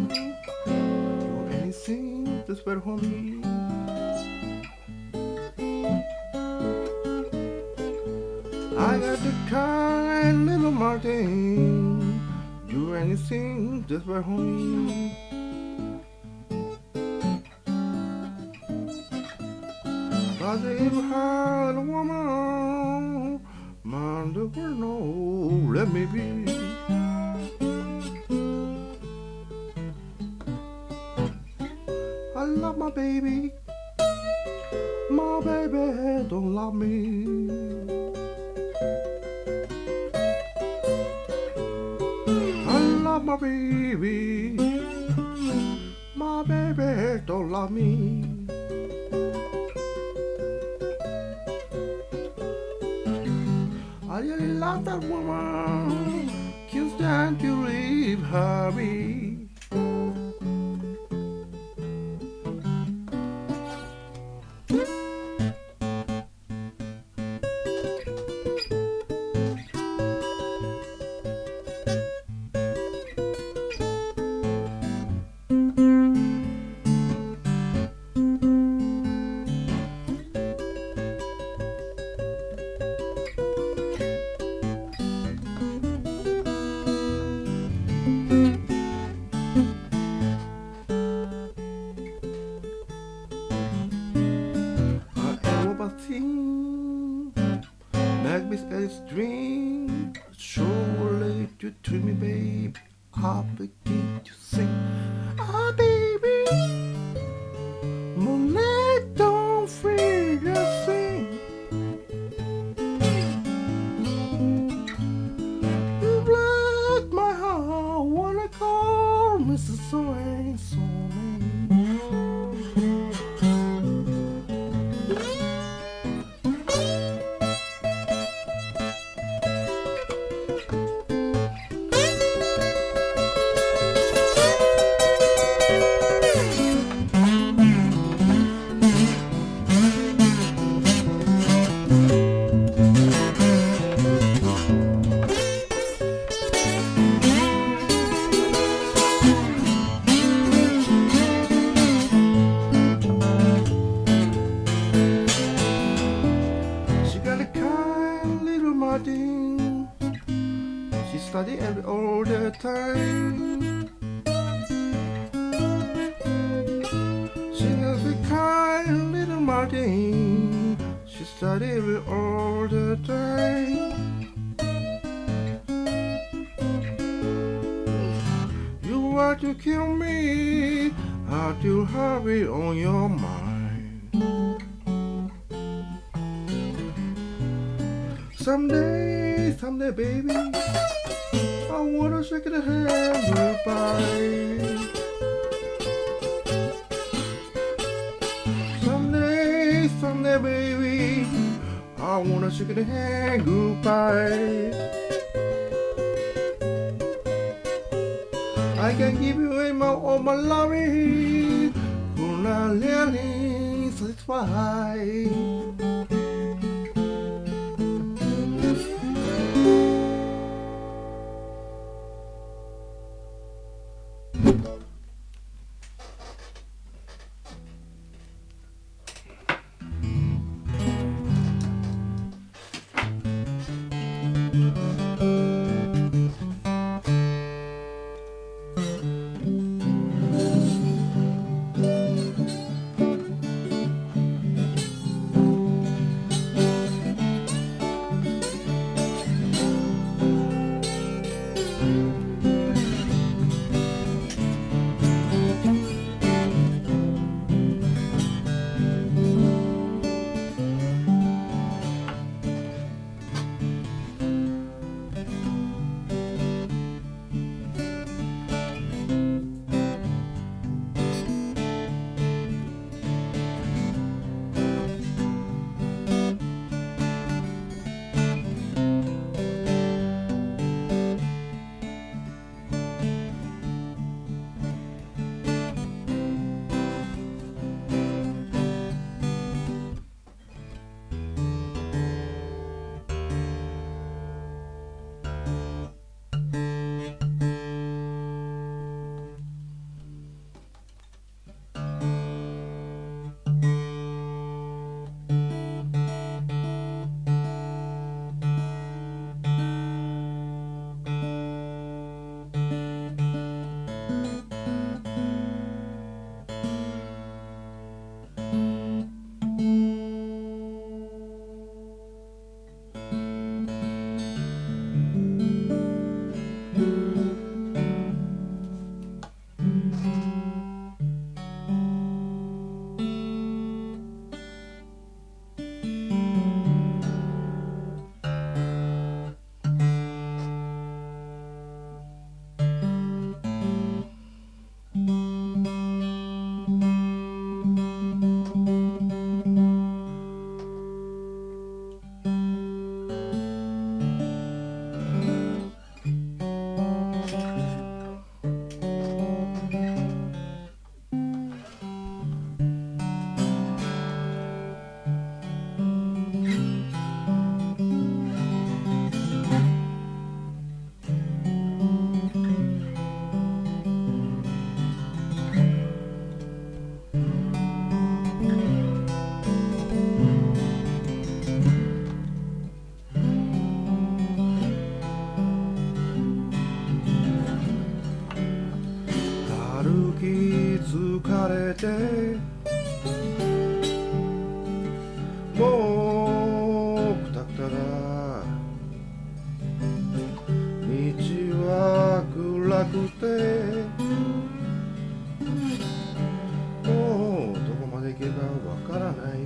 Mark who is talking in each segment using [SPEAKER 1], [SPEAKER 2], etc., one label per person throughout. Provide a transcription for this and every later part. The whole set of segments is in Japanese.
[SPEAKER 1] Do anything that's better for me. I got the kind little Martin. Do anything that's better for me. But if I had a woman, man, the world no, let me be. I love my baby don't love me. I love my baby don't love me. I really love that woman, can't stand to leave her be. Make me a dream. Surely you treat me, baby. I'll begin to sing. Ah, baby, moonlight don't free, just sing. You break my heart when I call Mrs. So-and-so. She study every all the time. She has a kind little Martin. She study every all the time. You want to kill me? How to have it on your mind? Someday, baby, I wanna shake the hand goodbye. Someday, baby, I wanna shake the hand goodbye. I can give you all my loving, gonna let it satisfy. 疲れてもうくたくただ道は暗くてもうどこまで行けばわからない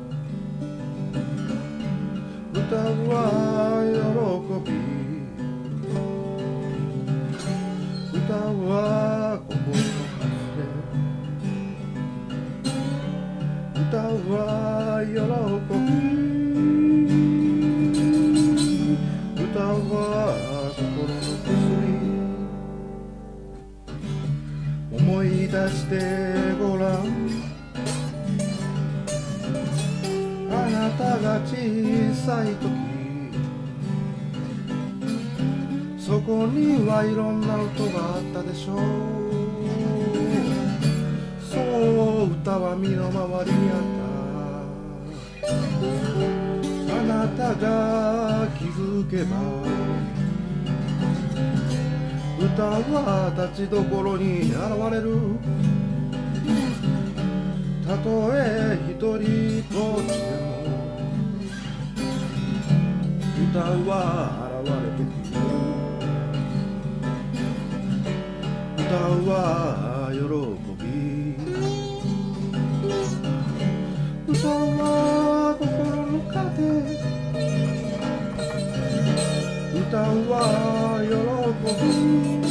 [SPEAKER 1] 歌は喜び歌は心の歌は喜び歌は心の薬思い出してごらんあなたが小さい時そこにはいろんな音があったでしょうそう歌は身の回りにあったあなたが気づけば歌は立ちどころに現れるたとえ一人ぼっちでも歌は現れてくる歌は喜び歌は心の糧歌は喜び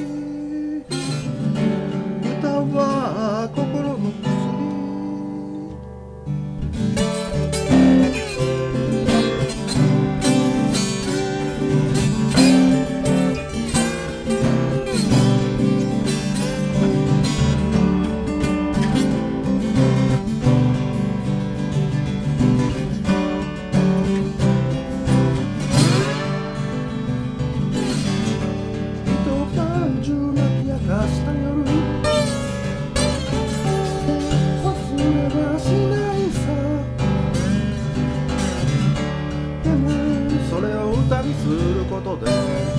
[SPEAKER 1] 歌は心の薬することで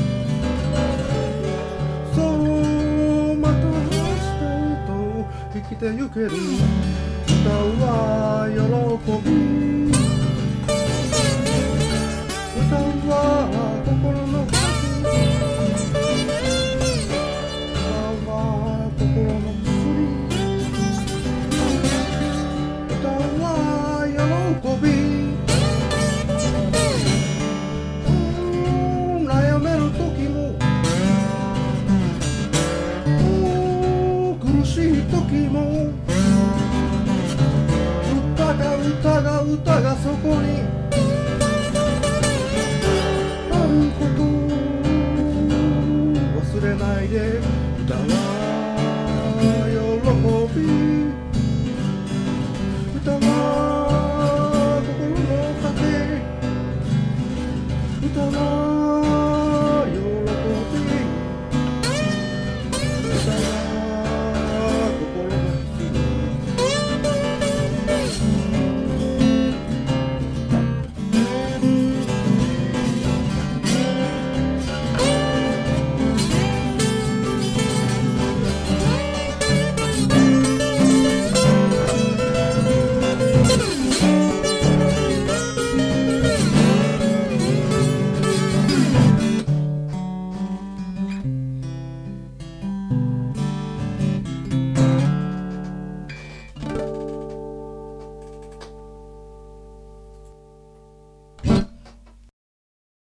[SPEAKER 1] そうまた明日へと生きてゆける歌は喜び歌は心の糧歌は心の薬歌は喜び歌がそこに